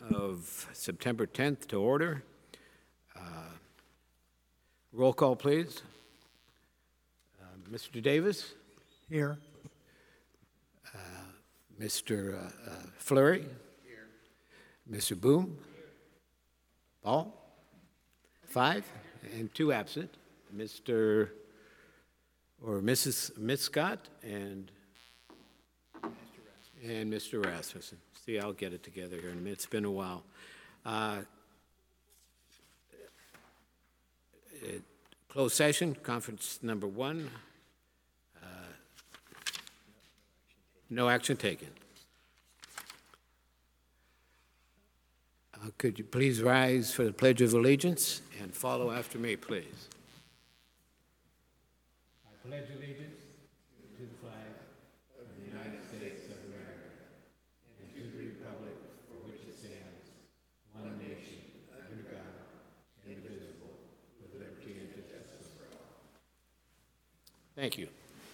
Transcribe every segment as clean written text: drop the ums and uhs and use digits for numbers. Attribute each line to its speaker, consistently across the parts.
Speaker 1: of September 10th to order. Roll call, please. Mr. Davis?
Speaker 2: Here.
Speaker 1: Mr. Fleury? Here. Mr. Boom? Ball? 5, and 2 absent. Mr. or Mrs. Miss Scott and Mr. Rasmussen. See, I'll get it together here in a minute. It's been a while. Closed session, conference number 1. No action taken. Could you please rise for the Pledge of Allegiance and follow after me, please? I pledge allegiance to the flag of the United States of America and to the republic for which it stands, one nation, under God, indivisible, with liberty and justice for all. Thank you.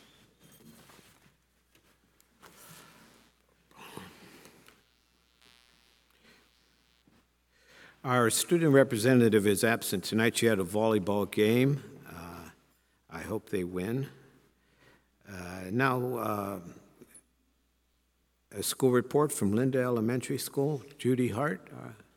Speaker 1: Our student representative is absent tonight. She had a volleyball game. I hope they win. Now, a school report from Linda Elementary School. Judy Hart.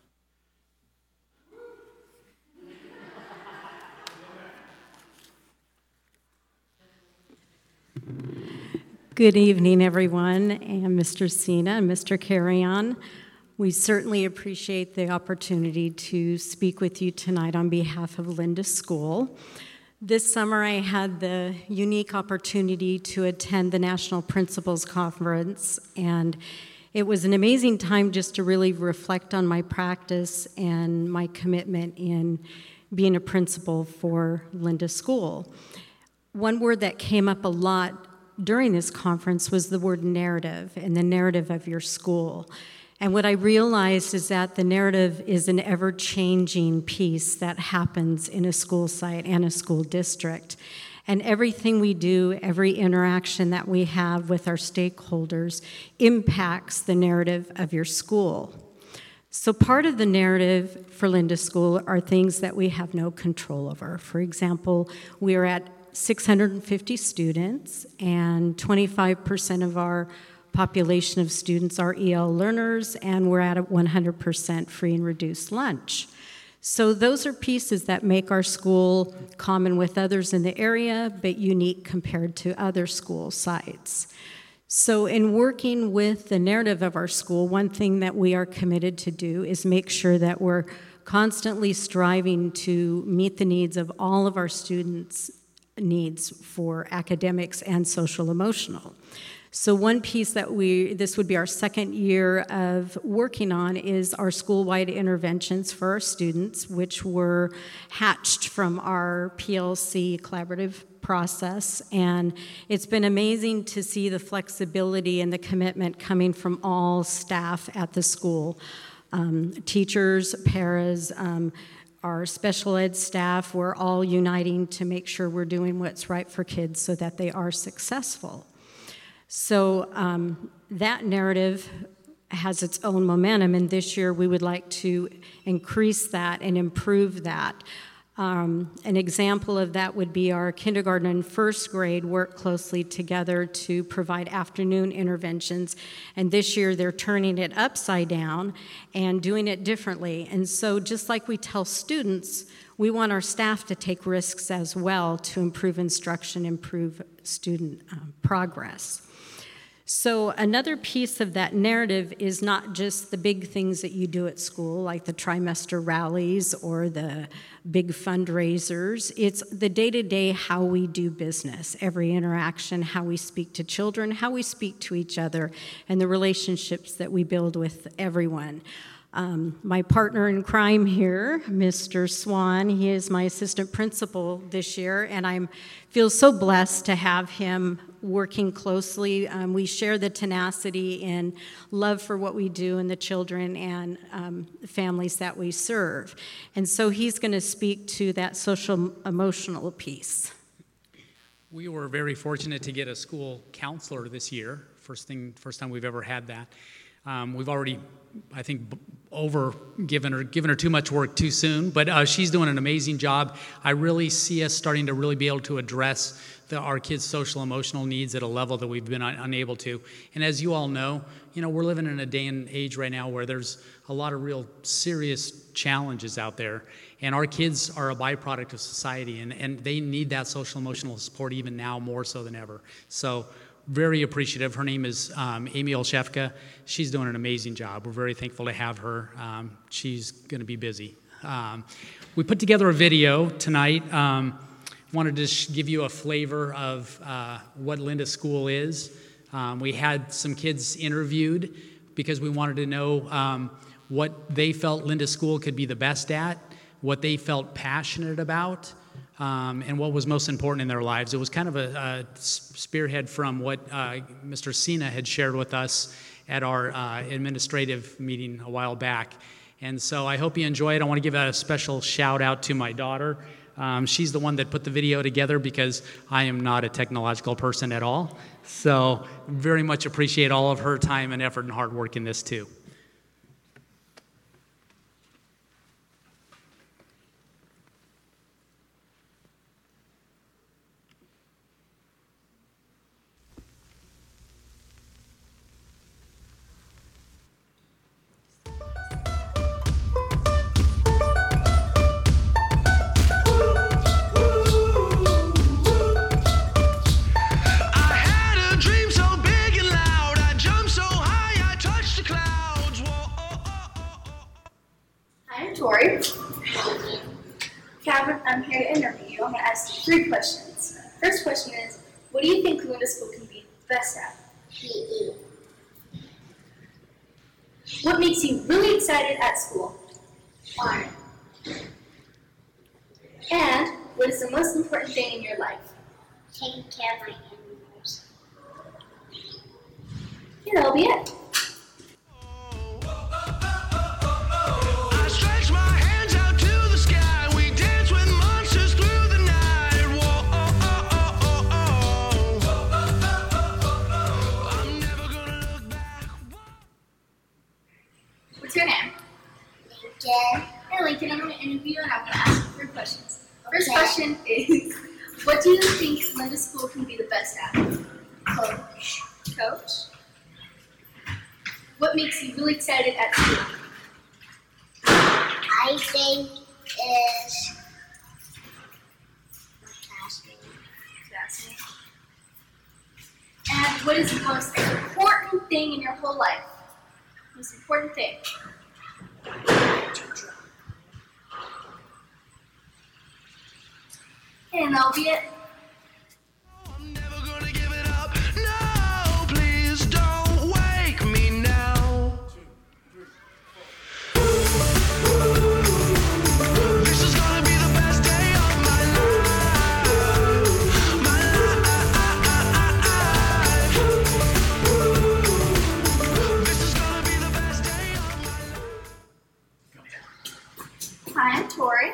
Speaker 3: Good evening, everyone, and Mr. Sina and Mr. Carrion. We certainly appreciate the opportunity to speak with you tonight on behalf of Linda School. This summer, I had the unique opportunity to attend the National Principals Conference, and it was an amazing time just to really reflect on my practice and my commitment in being a principal for Linda School. One word that came up a lot during this conference was the word narrative and the narrative of your school. And what I realized is that the narrative is an ever-changing piece that happens in a school site and a school district. And everything we do, every interaction that we have with our stakeholders impacts the narrative of your school. So part of the narrative for Linda School are things that we have no control over. For example, we are at 650 students, and 25% of our population of students are EL learners, and we're at a 100% free and reduced lunch. So those are pieces that make our school common with others in the area, but unique compared to other school sites. So in working with the narrative of our school, one thing that we are committed to do is make sure that we're constantly striving to meet the needs of all of our students' needs for academics and social emotional. So one piece that this would be our second year of working on is our school-wide interventions for our students, which were hatched from our PLC collaborative process. And it's been amazing to see the flexibility and the commitment coming from all staff at the school. Teachers, paras, our special ed staff, we're all uniting to make sure we're doing what's right for kids so that they are successful. So that narrative has its own momentum, and this year we would like to increase that and improve that. An example of that would be our kindergarten and first grade work closely together to provide afternoon interventions, and this year they're turning it upside down and doing it differently. And so just like we tell students, we want our staff to take risks as well to improve instruction, improve student progress. So another piece of that narrative is not just the big things that you do at school, like the trimester rallies or the big fundraisers. It's the day-to-day how we do business, every interaction, how we speak to children, how we speak to each other, and the relationships that we build with everyone. My partner in crime here, Mr. Swan, he is my assistant principal this year, and I feel so blessed to have him working closely. We share the tenacity and love for what we do and the children and families that we serve. And so he's going to speak to that social emotional piece.
Speaker 4: We were very fortunate to get a school counselor this year. First time we've ever had that. We've already, I think, given her too much work too soon, but she's doing an amazing job. I really see us starting to really be able to address our kids' social emotional needs at a level that we've been unable to. And as you all know, we're living in a day and age right now where there's a lot of real serious challenges out there. And our kids are a byproduct of society, and they need that social emotional support even now more so than ever. So very appreciative. Her name is Amy Olszewka. She's doing an amazing job. We're very thankful to have her. She's going to be busy. We put together a video tonight. Wanted to give you a flavor of what Linda School is. We had some kids interviewed because we wanted to know what they felt Linda School could be the best at, what they felt passionate about, and what was most important in their lives. It was kind of a spearhead from what Mr. Sina had shared with us at our administrative meeting a while back. And so I hope you enjoy it. I want to give a special shout out to my daughter. She's the one that put the video together because I am not a technological person at all. So very much appreciate all of her time and effort and hard work in this too.
Speaker 2: I'm here to interview you. I'm going to ask you 3 questions. First question is, what do you think Linda School can be best at?
Speaker 5: PE.
Speaker 2: What makes you really excited at school?
Speaker 5: Art.
Speaker 2: And what is the most important thing in your life?
Speaker 5: Taking care of my animals.
Speaker 2: Yeah, that'll be it. What's your name?
Speaker 5: Lincoln.
Speaker 2: Hey Lincoln, I'm going to interview you and I'm going to ask you 3 questions. First question is, what do you think Linda School can be the best at?
Speaker 5: Coach.
Speaker 2: Coach? What makes you really excited at school?
Speaker 5: I think is my classmate.
Speaker 2: And what is the most important thing in your whole life? Most important thing? And that'll be it.
Speaker 6: I'm never gonna give it up. No, please don't wake me now. This is gonna be the best day of my life. My life. This is gonna be the best day of my life.
Speaker 2: Hi, I'm Tori.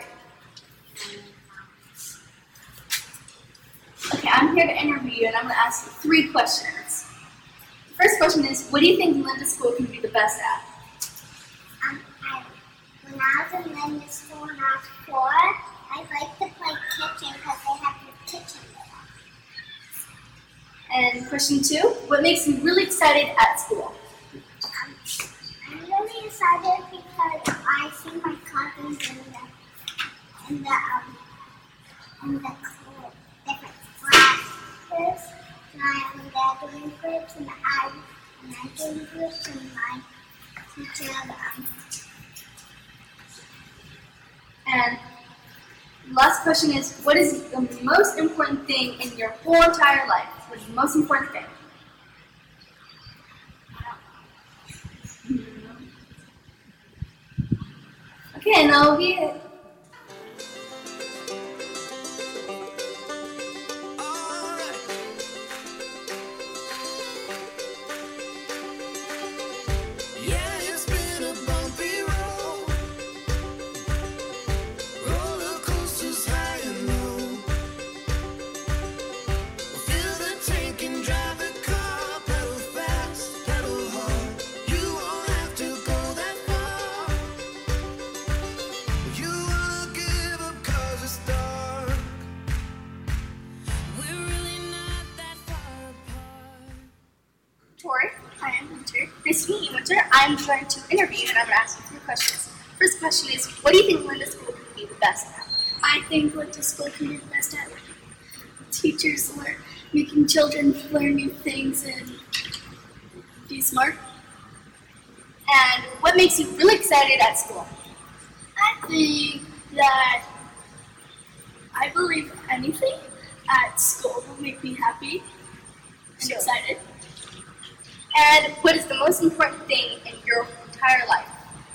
Speaker 2: Okay, I'm here to interview you and I'm going to ask you 3 questions. The first question is, what do you think Linda School can be the best at?
Speaker 5: When I was in Linda School when I was 4, I liked to play kitchen because they have the kitchen there.
Speaker 2: And question 2, what makes you really excited at school?
Speaker 5: I'm really excited because I see my cousins in the different classes, and I am gathering groups, and I'm doing groups, and my teacher.
Speaker 2: And the last question is, what is the most important thing in your whole entire life? What is the most important thing? Okay, and that'll be it.
Speaker 6: Yeah, it's been a bumpy road. Roller coasters high and low. Fill the tank and drive the car. Pedal fast, pedal hard. You
Speaker 2: Nice to meet you, Winter. I'm going to interview you and I'm going to ask you 3 questions. First question is, what do you think Linda School can be the best at?
Speaker 5: I think what the school can be the best at teachers learn, making children learn new things and
Speaker 2: Be smart. And what makes you really excited at school?
Speaker 5: I think that I believe anything at school will make me happy and excited.
Speaker 2: And what is the most important thing in your entire life?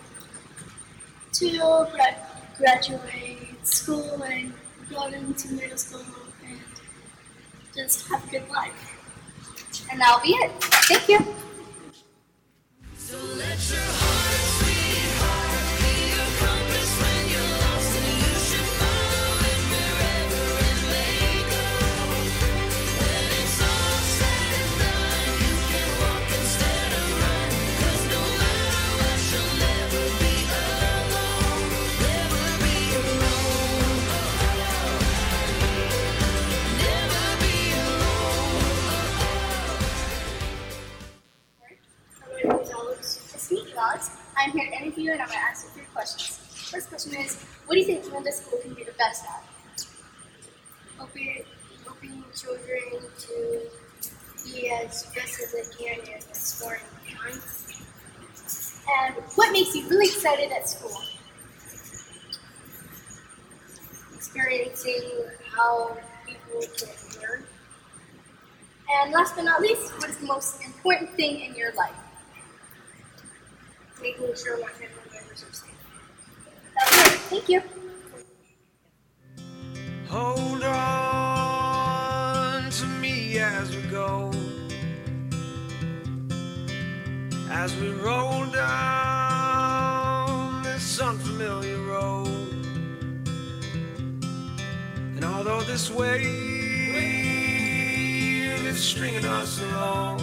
Speaker 5: To graduate school and go into middle school and just have a good life.
Speaker 2: And that'll be it. Thank you.
Speaker 6: So let your heart, sweetheart, be your compass when you're lost, and you should follow it wherever it may go. When it's all said and done, you can walk instead of run, 'cause no matter what, you'll never be alone. Never be alone. Never be alone.
Speaker 5: My name is Alex.
Speaker 2: Nice to meet you, Alex. I'm here to interview you and I'm going to ask you 3 questions. First question is, what do you think Linda School can be the best at?
Speaker 5: Helping children to be as best as they can and as smart and kind.
Speaker 2: And what makes you really excited at school?
Speaker 5: Experiencing how people can learn.
Speaker 2: And last but not least, what is the most important thing in your life?
Speaker 5: Making sure my family members are safe.
Speaker 2: That's it. Thank you.
Speaker 6: Hold on to me as we go, as we roll down this unfamiliar road. And although this wave is stringing us along,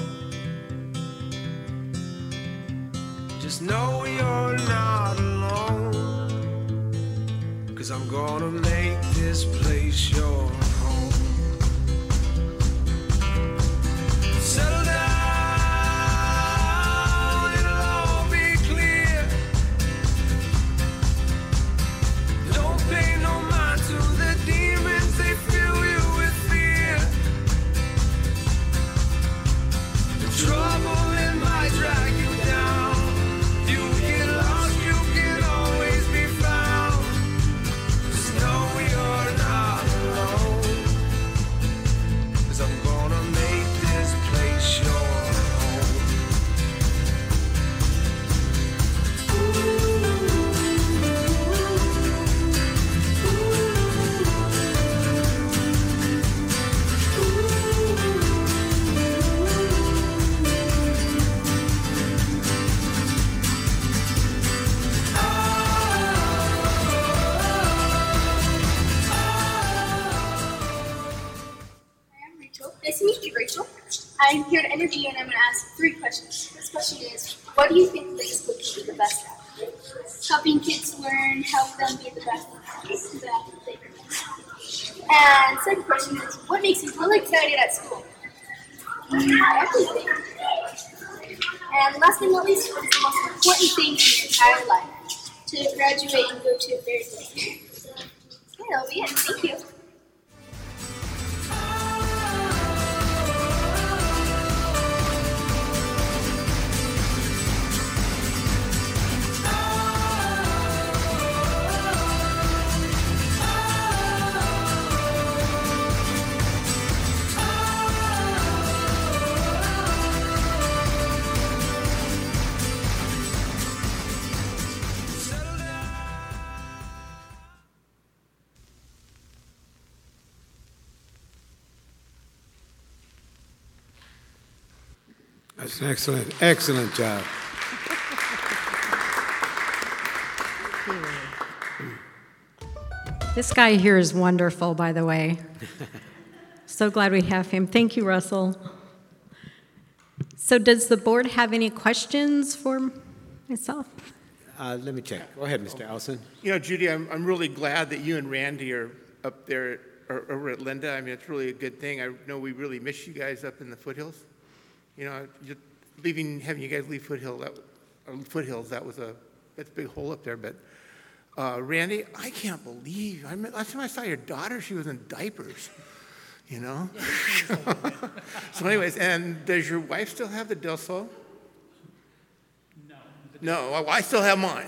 Speaker 6: just know you're not alone. 'Cause I'm gonna make this place your home. Settle down, it'll all be clear. Don't pay no mind to the demons, they fill you with fear. The trouble it might drag you down. You get lost, you can always be found. Just know you're not alone. 'Cause I'm gonna make this place your home.
Speaker 2: I'm Rachel. Nice to meet you, Rachel. I'm here to interview you and I'm going to ask 3 questions. First question is, what do you think Linda School can be the best at?
Speaker 5: Helping kids learn, help them be the best that they can.
Speaker 2: And second question is, what makes you really excited at school?
Speaker 5: Everything.
Speaker 2: And last but not least, what is the most important thing in your entire life?
Speaker 5: To graduate and go to a very good school.
Speaker 2: Okay, that'll be it. Thank you.
Speaker 1: That's an excellent job.
Speaker 3: This guy here is wonderful, by the way. So glad we have him. Thank you, Russell. So does the board have any questions for myself?
Speaker 1: Let me check. Go ahead, Mr. Allison.
Speaker 7: You know, Judy, I'm really glad that you and Randy are up there or over at Linda. I mean, it's really a good thing. I know we really miss you guys up in the foothills. You know, having you guys leave Foothills, that's a big hole up there. But Randy, I can't believe, last time I saw your daughter, she was in diapers, you know? So anyways, and does your wife still have the Del Sol?
Speaker 4: No.
Speaker 7: No, well, I still have mine.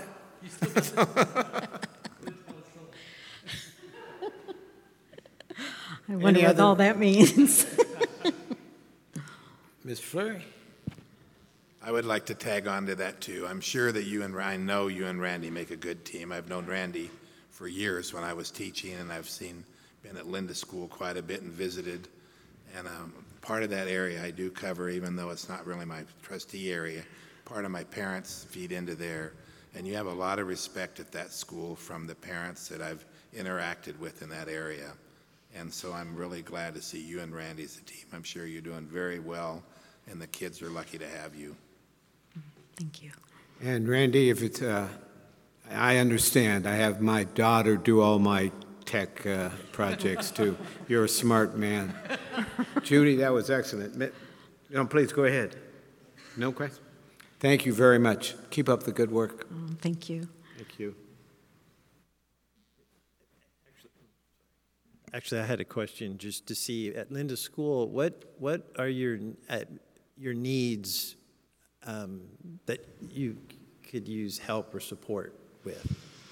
Speaker 3: I wonder what all that means.
Speaker 1: Ms. Fleury?
Speaker 8: I would like to tag on to that too. I'm sure that I know you and Randy make a good team. I've known Randy for years when I was teaching, and I've been at Linda School quite a bit and visited. And part of that area I do cover, even though it's not really my trustee area. Part of my parents feed into there. And you have a lot of respect at that school from the parents that I've interacted with in that area. And so I'm really glad to see you and Randy as a team. I'm sure you're doing very well, and the kids are lucky to have you.
Speaker 3: Thank you.
Speaker 1: And Randy, if it's, I understand. I have my daughter do all my tech projects too. You're a smart man. Judy, that was excellent. Please go ahead. No question? Thank you very much. Keep up the good work.
Speaker 3: Thank you.
Speaker 1: Thank you.
Speaker 9: Actually, I had a question just to see at Linda School, what are your needs that you could use help or support with?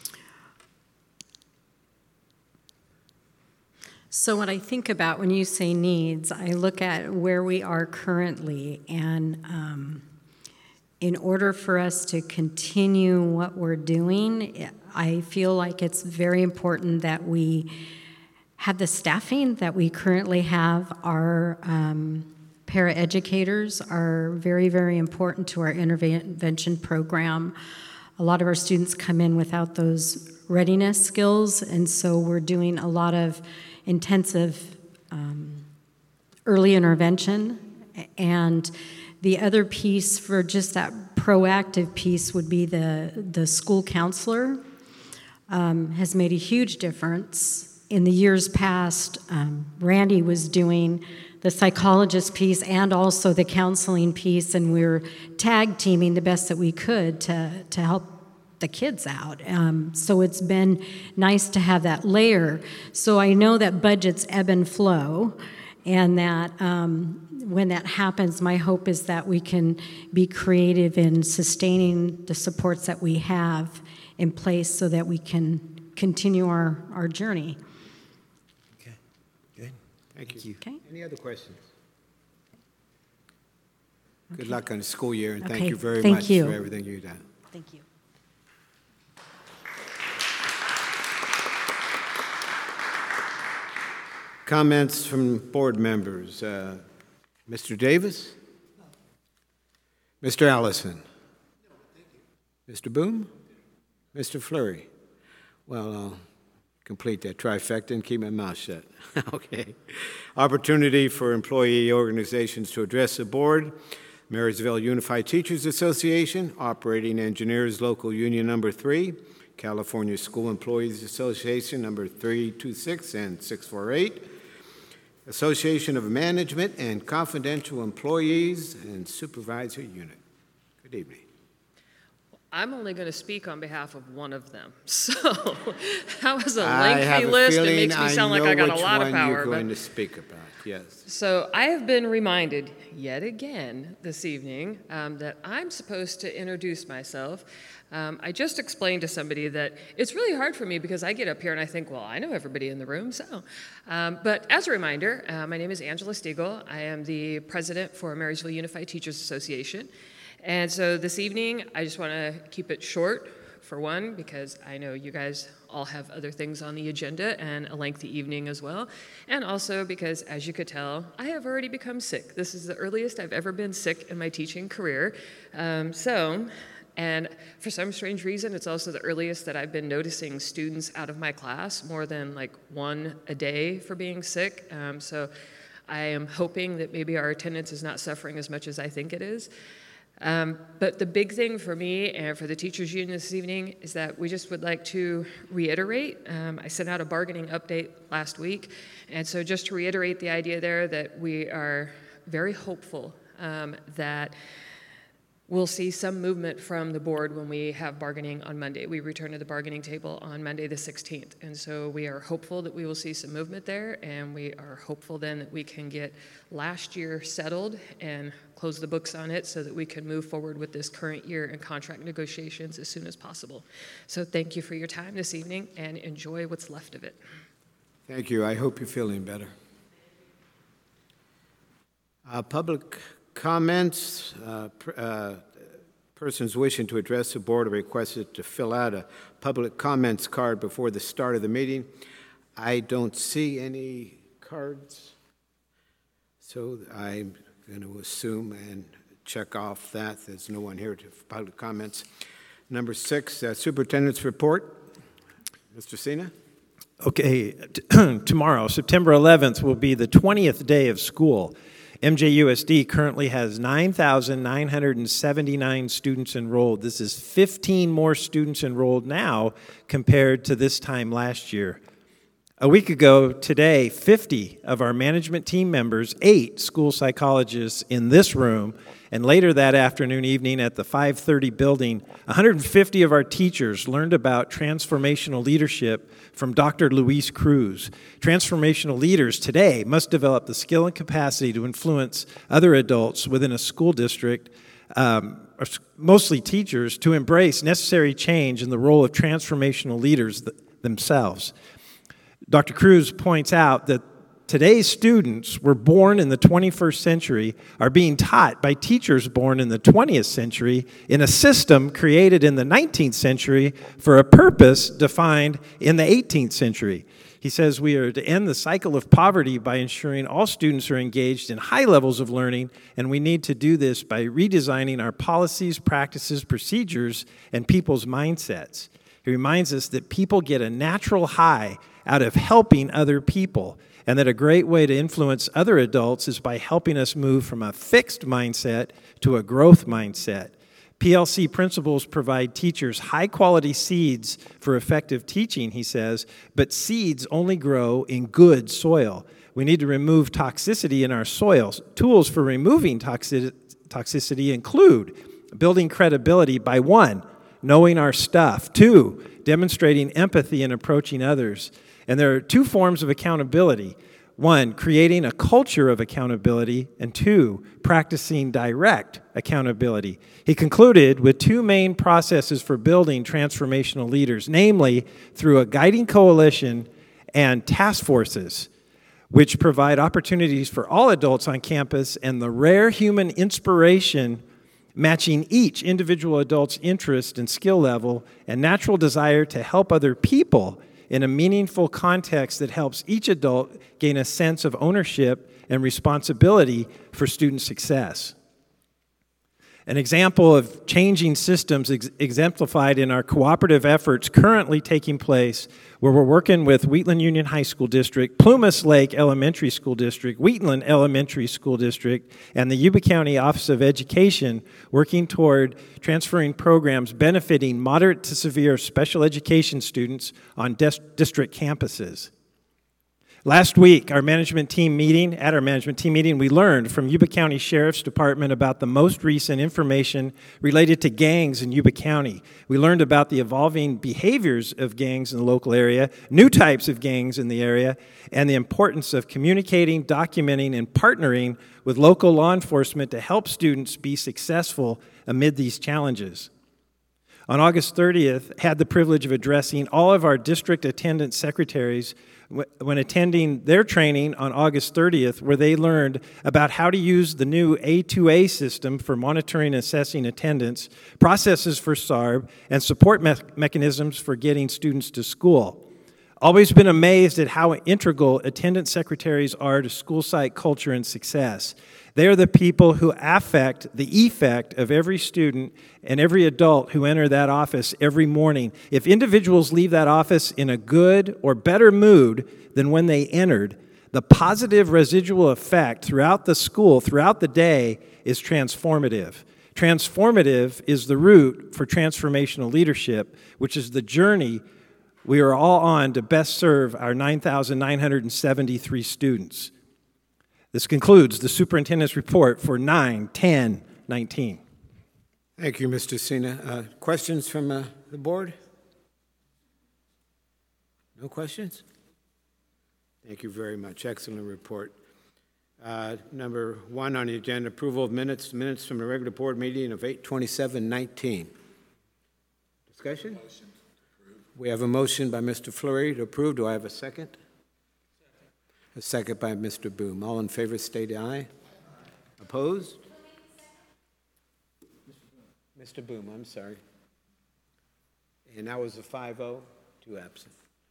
Speaker 3: So when I think about when you say needs, I look at where we are currently, and in order for us to continue what we're doing, I feel like it's very important that we have the staffing that we currently have. Our paraeducators are very, very important to our intervention program. A lot of our students come in without those readiness skills, and so we're doing a lot of intensive early intervention. And the other piece for just that proactive piece would be the school counselor has made a huge difference. In the years past, Randy was doing the psychologist piece and also the counseling piece, and we were tag teaming the best that we could to help the kids out. So it's been nice to have that layer. So I know that budgets ebb and flow, and that when that happens, my hope is that we can be creative in sustaining the supports that we have in place so that we can continue our journey.
Speaker 9: Okay, good.
Speaker 1: Thank you.
Speaker 3: Okay.
Speaker 1: Any other questions? Good luck on the school year, and thank
Speaker 3: Okay,
Speaker 1: you very
Speaker 3: thank
Speaker 1: much
Speaker 3: you.
Speaker 1: for everything you've done.
Speaker 3: Thank you.
Speaker 1: Comments from board members. Mr. Davis? Mr. Allison? Mr. Boone? Mr. Fleury? Well, I'll complete that trifecta and keep my mouth shut. Okay. Opportunity for employee organizations to address the board. Marysville Unified Teachers Association, Operating Engineers Local Union Number 3, California School Employees Association Number 326 and 648, Association of Management and Confidential Employees and Supervisor Unit. Good evening.
Speaker 10: I'm only going to speak on behalf of one of them. So that was a
Speaker 1: I have
Speaker 10: lengthy
Speaker 1: a
Speaker 10: list. It
Speaker 1: feeling
Speaker 10: makes me sound like I got a lot of
Speaker 1: I know which one
Speaker 10: power.
Speaker 1: you're going
Speaker 10: But
Speaker 1: to speak about, yes.
Speaker 10: so I have been reminded yet again this evening that I'm supposed to introduce myself. I just explained to somebody that it's really hard for me because I get up here and I think, well, I know everybody in the room, so. But as a reminder, my name is Angela Stiegel. I am the president for Marysville Unified Teachers Association. And so this evening, I just want to keep it short, for one, because I know you guys all have other things on the agenda and a lengthy evening as well. And also because, as you could tell, I have already become sick. This is the earliest I've ever been sick in my teaching career. And for some strange reason, it's also the earliest that I've been noticing students out of my class, more than like one a day for being sick. So I am hoping that maybe our attendance is not suffering as much as I think it is. But the big thing for me and for the teachers union this evening is that we just would like to reiterate. I sent out a bargaining update last week, and so just to reiterate the idea there that we are very hopeful that we'll see some movement from the board when we have bargaining on Monday. We return to the bargaining table on Monday the 16th. And so we are hopeful that we will see some movement there, and we are hopeful then that we can get last year settled and close the books on it so that we can move forward with this current year and contract negotiations as soon as possible. So thank you for your time this evening, and enjoy what's left of it.
Speaker 1: Thank you. I hope you're feeling better. Public comments. Persons wishing to address the board are requested to fill out a public comments card before the start of the meeting. I don't see any cards, so I'm going to assume and check off that there's no one here to public comments. Number 6, superintendent's report. Mr. Sina?
Speaker 9: Okay, tomorrow, September 11th, will be the 20th day of school. MJUSD currently has 9,979 students enrolled. This is 15 more students enrolled now compared to this time last year. A week ago today, 50 of our management team members, 8 school psychologists in this room, and later that evening at the 530 building, 150 of our teachers learned about transformational leadership from Dr. Luis Cruz. Transformational leaders today must develop the skill and capacity to influence other adults within a school district, mostly teachers, to embrace necessary change in the role of transformational leaders themselves. Dr. Cruz points out that today's students were born in the 21st century, are being taught by teachers born in the 20th century in a system created in the 19th century for a purpose defined in the 18th century. He says we are to end the cycle of poverty by ensuring all students are engaged in high levels of learning, and we need to do this by redesigning our policies, practices, procedures, and people's mindsets. He reminds us that people get a natural high out of helping other people, and that a great way to influence other adults is by helping us move from a fixed mindset to a growth mindset. PLC principles provide teachers high-quality seeds for effective teaching, he says, but seeds only grow in good soil. We need to remove toxicity in our soils. Tools for removing toxicity include building credibility by 1, knowing our stuff, 2, demonstrating empathy and approaching others. And there are 2 forms of accountability. 1, creating a culture of accountability, and 2, practicing direct accountability. He concluded with 2 main processes for building transformational leaders, namely through a guiding coalition and task forces, which provide opportunities for all adults on campus and the rare human inspiration matching each individual adult's interest and skill level and natural desire to help other people in a meaningful context that helps each adult gain a sense of ownership and responsibility for student success. An example of changing systems exemplified in our cooperative efforts currently taking place, where we're working with Wheatland Union High School District, Plumas Lake Elementary School District, Wheatland Elementary School District, and the Yuba County Office of Education, working toward transferring programs benefiting moderate to severe special education students on district campuses. Last week, at our management team meeting, we learned from Yuba County Sheriff's Department about the most recent information related to gangs in Yuba County. We learned about the evolving behaviors of gangs in the local area, new types of gangs in the area, and the importance of communicating, documenting, and partnering with local law enforcement to help students be successful amid these challenges. On August 30th, had the privilege of addressing all of our district attendance secretaries when attending their training on August 30th, where they learned about how to use the new A2A system for monitoring and assessing attendance, processes for SARB, and support mechanisms for getting students to school. Always been amazed at how integral attendance secretaries are to school site culture and success. They are the people who affect the effect of every student and every adult who enter that office every morning. If individuals leave that office in a good or better mood than when they entered, the positive residual effect throughout the school, throughout the day, is transformative. Transformative is the root for transformational leadership, which is the journey we are all on to best serve our 9,973 students. This concludes the superintendent's report for 9/10/19.
Speaker 11: Thank you, Mr. Sina. Questions from the board? No questions? Thank you very much. Excellent report. Number 1 on the agenda, approval of minutes from the regular board meeting of 8/27/19. Discussion? We have a motion by Mr. Fleury to approve. Do I have a second? A second by Mr. Boom. All in favor, state aye. Opposed? Mr. Boom, I'm sorry. And that was a 5-0, 2 absent.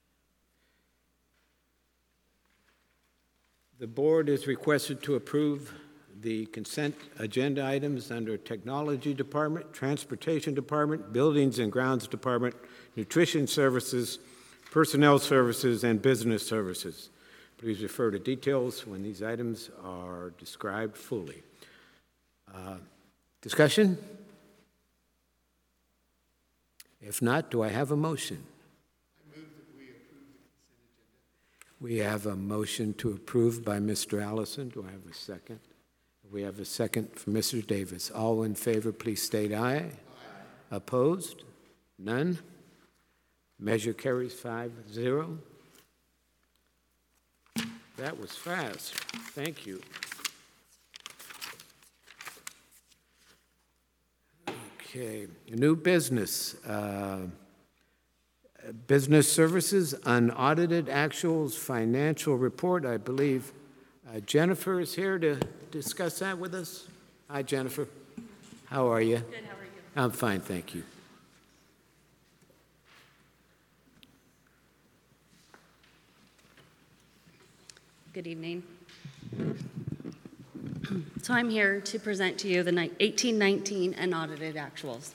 Speaker 11: The board is requested to approve the consent agenda items under Technology Department, Transportation Department, Buildings and Grounds Department, Nutrition Services, Personnel Services, and Business Services. Please refer to details when these items are described fully. Discussion? If not, do I have a motion?
Speaker 7: I move that we approve the consent agenda.
Speaker 11: We have a motion to approve by Mr. Allison. Do I have a second? We have a second from Mr. Davis. All in favor, please state aye. Aye. Opposed? None? Measure carries 5-0. That was fast. Thank you. Okay, new business. Business Services, unaudited actuals financial report. I believe Jennifer is here to discuss that with us. Hi, Jennifer. How are you?
Speaker 12: Good, how are you?
Speaker 11: I'm fine, thank you.
Speaker 12: Good evening. So I'm here to present to you the 1819 unaudited actuals.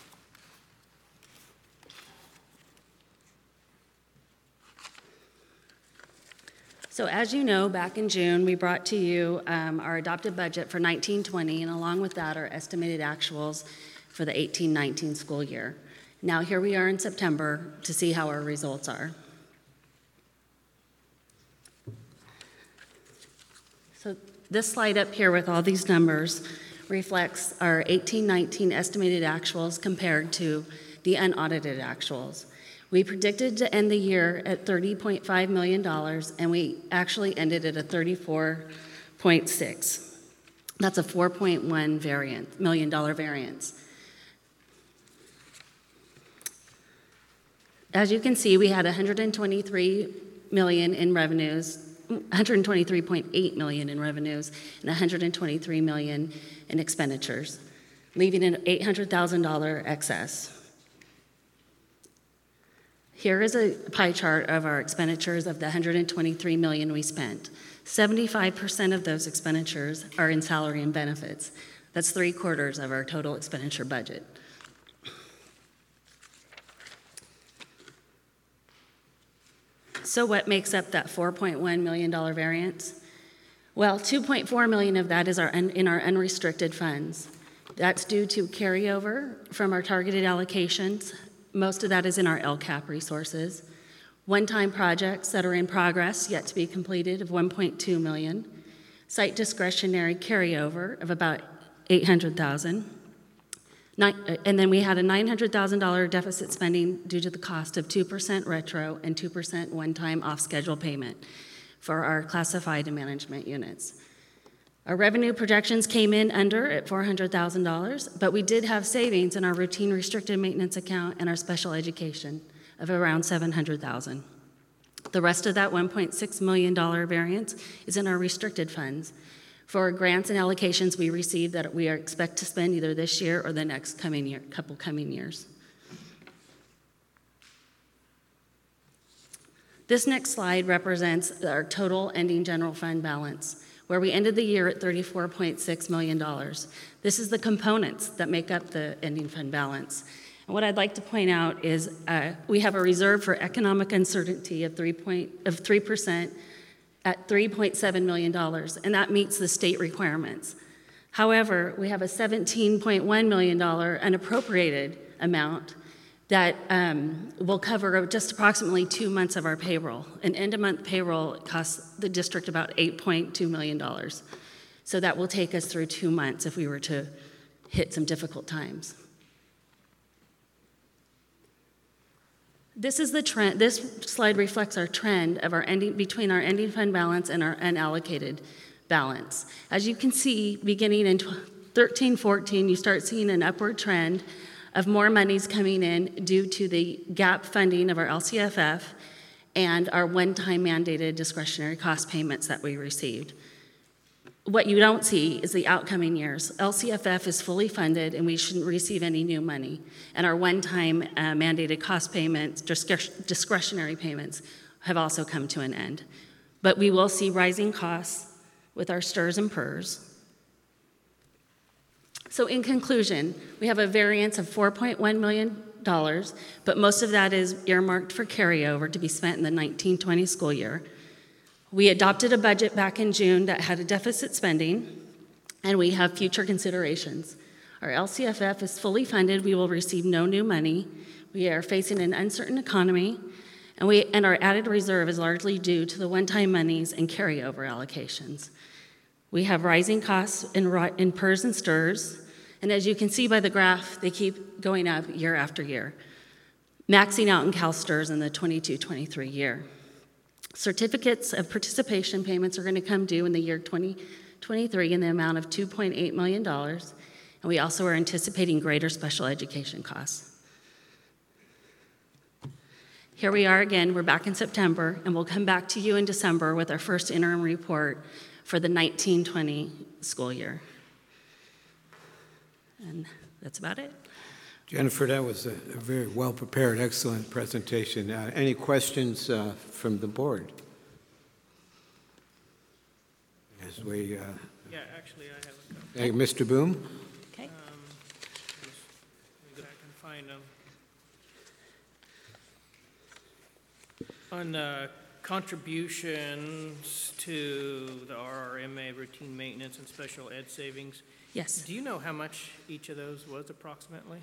Speaker 12: So as you know, back in June, we brought to you our adopted budget for 1920, and along with that, our estimated actuals for the 1819 school year. Now here we are in September to see how our results are. So this slide up here with all these numbers reflects our 1819 estimated actuals compared to the unaudited actuals. We predicted to end the year at $30.5 million, and we actually ended at a $34.6. That's a $4.1 million variance. As you can see, we had $123 million in revenues, $123.8 million in revenues, and $123 million in expenditures, leaving an $800,000 excess. Here is a pie chart of our expenditures of the $123 million we spent. 75% of those expenditures are in salary and benefits. That's 3/4 of our total expenditure budget. So what makes up that $4.1 million variance? Well, $2.4 million of that is in our unrestricted funds. That's due to carryover from our targeted allocations. Most of that is in our LCAP resources. One-time projects that are in progress, yet to be completed, of $1.2 million. Site discretionary carryover of about $800,000. And then we had a $900,000 deficit spending due to the cost of 2% retro and 2% one-time off-schedule payment for our classified and management units. Our revenue projections came in under at $400,000, but we did have savings in our routine restricted maintenance account and our special education of around $700,000. The rest of that $1.6 million variance is in our restricted funds for grants and allocations we received that we expect to spend either this year or the next couple coming years. This next slide represents our total ending general fund balance, where we ended the year at $34.6 million. This is the components that make up the ending fund balance. And what I'd like to point out is we have a reserve for economic uncertainty of 3% at $3.7 million, and that meets the state requirements. However, we have a $17.1 million unappropriated amount that will cover just approximately 2 months of our payroll. An end-of-month payroll costs the district about $8.2 million. So that will take us through 2 months if we were to hit some difficult times. This is the trend. This slide reflects our trend of our between our ending fund balance and our unallocated balance. As you can see, beginning in 13-14, you start seeing an upward trend of more monies coming in due to the gap funding of our LCFF and our one-time mandated discretionary cost payments that we received. What you don't see is the outcoming years. LCFF is fully funded and we shouldn't receive any new money. And our one-time mandated cost payments, discretionary payments, have also come to an end. But we will see rising costs with our STRS and PERS. So in conclusion, we have a variance of $4.1 million, but most of that is earmarked for carryover to be spent in the 19-20 school year. We adopted a budget back in June that had a deficit spending, and we have future considerations. Our LCFF is fully funded. We will receive no new money. We are facing an uncertain economy, and our added reserve is largely due to the one-time monies and carryover allocations. We have rising costs in PERS and STRS, and as you can see by the graph, they keep going up year after year, maxing out in CalSTRS in the 22-23 year. Certificates of participation payments are going to come due in the year 2023 in the amount of $2.8 million, and we also are anticipating greater special education costs. Here we are again, we're back in September, and we'll come back to you in December with our first interim report for the 19-20 school year. And that's about it.
Speaker 11: Jennifer, that was a very well-prepared, excellent presentation. Any questions from the board? As we,
Speaker 13: yeah, actually, I have a couple.
Speaker 11: Hey, Mr. Boom?
Speaker 12: Okay.
Speaker 13: Let me go back and find them. On contributions to the RRMA, routine maintenance, and special ed savings.
Speaker 12: Yes.
Speaker 13: Do you know how much each of those was approximately?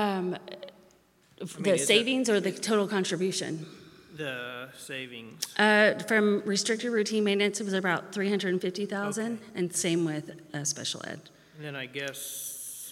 Speaker 12: The savings or the total contribution?
Speaker 13: The savings.
Speaker 12: From restricted routine maintenance, it was about $350,000, okay. And same with special ed.
Speaker 13: And then I guess,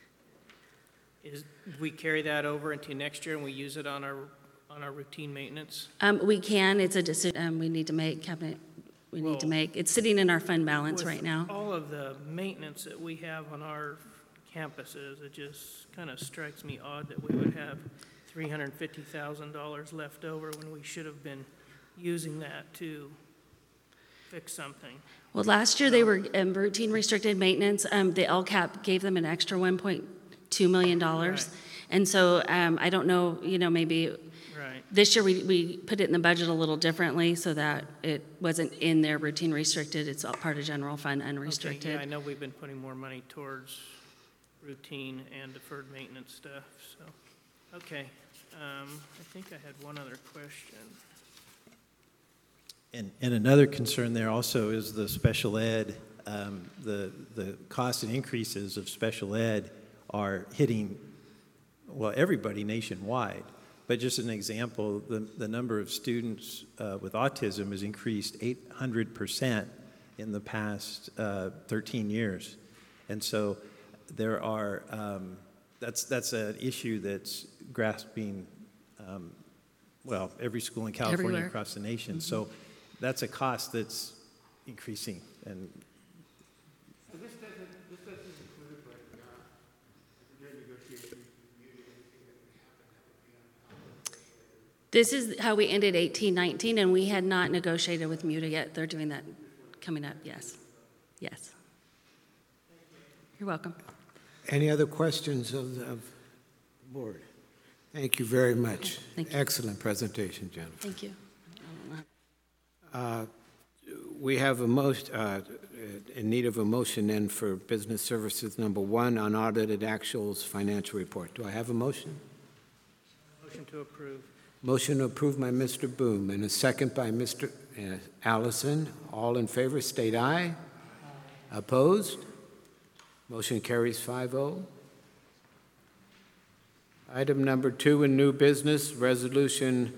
Speaker 13: we carry that over into next year and we use it on our routine maintenance?
Speaker 12: We can. It's a decision we need to make, cabinet. We need to make. It's sitting in our fund balance right now.
Speaker 13: All of the maintenance that we have on our campuses, it just kind of strikes me odd that we would have $350,000 left over when we should have been using that to fix something.
Speaker 12: Well, last year they were routine restricted maintenance. The LCAP gave them an extra $1.2 million. Right. And so I don't know, maybe this year we put it in the budget a little differently so that it wasn't in their routine restricted. It's all part of general fund unrestricted.
Speaker 13: Okay, yeah, I know we've been putting more money towards routine and deferred maintenance stuff. So, okay. I think I had one other question.
Speaker 9: And another concern there also is the special ed. The costs and increases of special ed are hitting, everybody nationwide. But just an example, the number of students with autism has increased 800% in the past 13 years. And so there are, that's an issue that's grasping, every school in California
Speaker 12: everywhere
Speaker 9: across the nation.
Speaker 12: Mm-hmm.
Speaker 9: So that's a cost that's increasing. And
Speaker 7: so this doesn't include during negotiation.
Speaker 12: This is how we ended 18-19, and we had not negotiated with MUTA yet. They're doing that coming up, yes. Yes. You're welcome.
Speaker 11: Any other questions of the board? Thank you very much.
Speaker 12: Thank you.
Speaker 11: Excellent presentation, Jennifer.
Speaker 12: Thank you.
Speaker 11: We have in need of a motion then for business services number 1, unaudited actuals financial report. Do I have a motion?
Speaker 13: Motion to approve.
Speaker 11: Motion approved by Mr. Boom and a second by Mr. Allison. All in favor, state aye. Opposed? Motion carries 5-0. Item number 2 in new business, resolution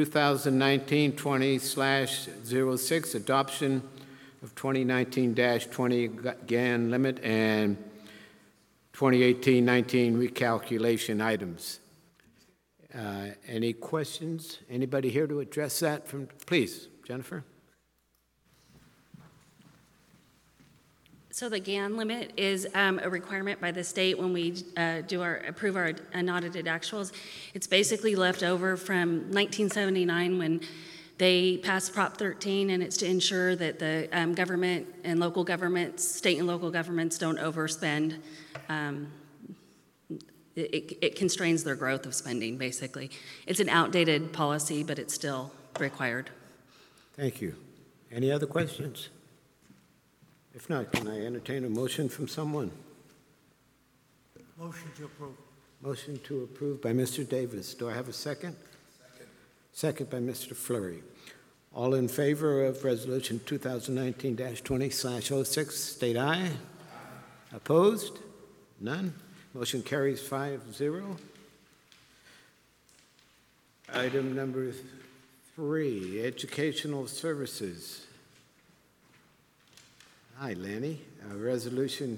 Speaker 11: 2019-20/06, adoption of 2019-20 GAN limit and 2018-19 recalculation items. Any questions? Anybody here to address that from, please, Jennifer?
Speaker 12: So the GAN limit is a requirement by the state when we approve our unaudited actuals. It's basically left over from 1979 when they passed Prop 13, and it's to ensure that the government and local governments, state and local governments, don't overspend. It constrains their growth of spending, basically. It's an outdated policy, but it's still required.
Speaker 11: Thank you. Any other questions? If not, can I entertain a motion from someone?
Speaker 7: Motion to approve.
Speaker 11: Motion to approve by Mr. Davis. Do I have a second? Second by Mr. Fleury. All in favor of Resolution 2019-20/06, state aye. Opposed? None? Motion carries 5-0. Item number 3, educational services. Hi, Lanny. Resolution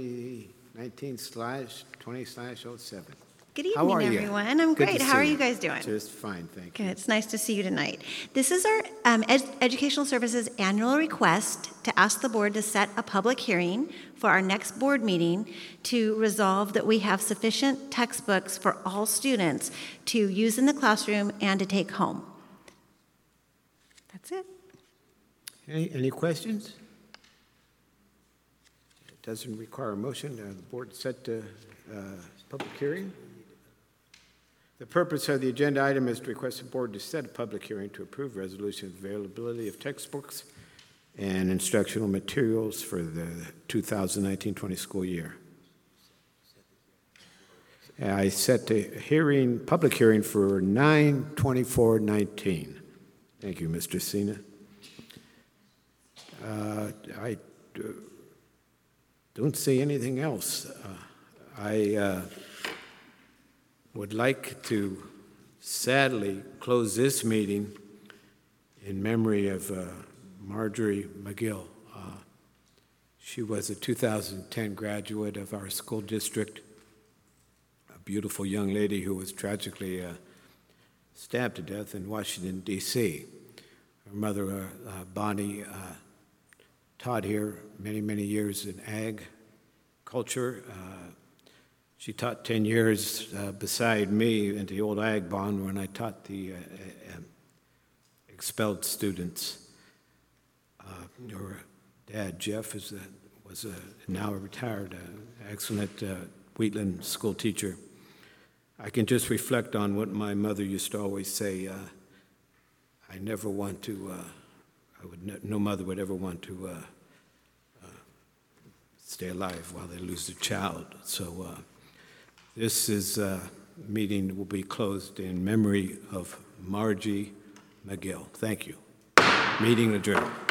Speaker 11: 2019/20/07.
Speaker 14: Good
Speaker 11: How are
Speaker 14: evening,
Speaker 11: you?
Speaker 14: everyone. I'm
Speaker 11: Good
Speaker 14: great.
Speaker 11: to
Speaker 14: How
Speaker 11: see
Speaker 14: are you guys doing?
Speaker 11: Just fine, thank you.
Speaker 14: Good. It's nice to see you tonight. This is our Educational Services annual request to ask the board to set a public hearing for our next board meeting to resolve that we have sufficient textbooks for all students to use in the classroom and to take home. That's it.
Speaker 11: Any questions? It doesn't require a motion. The board set the public hearing. The purpose of the agenda item is to request the board to set a public hearing to approve resolution of availability of textbooks and instructional materials for the 2019-20 school year. I set the public hearing for 9/24/19. Thank you, Mr. Sina. I don't see anything else. I would like to sadly close this meeting in memory of Marjorie McGill. She was a 2010 graduate of our school district, a beautiful young lady who was tragically stabbed to death in Washington, D.C. Her mother, Bonnie, taught here many years in ag culture. She taught 10 years beside me in the old ag bond when I taught the expelled students. Her dad, Jeff, was now a retired, excellent Wheatland school teacher. I can just reflect on what my mother used to always say. I never want to, no mother would ever want to stay alive while they lose their child. So this meeting will be closed in memory of Margie McGill. Thank you. Meeting adjourned.